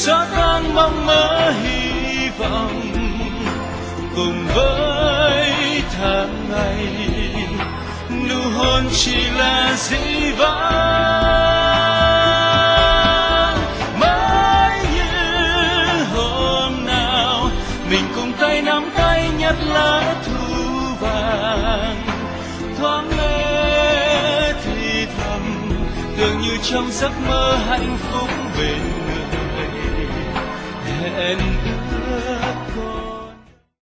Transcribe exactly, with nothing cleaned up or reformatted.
xóa tan mong mơ hy vọng cùng với tháng ngày nụ hôn chỉ là dĩ vãng. Mới như hôm nào mình cùng tay nắm tay nhặt lá thu vàng, thoáng nghe thì thầm tưởng như trong giấc mơ hạnh phúc bên người. Hẹn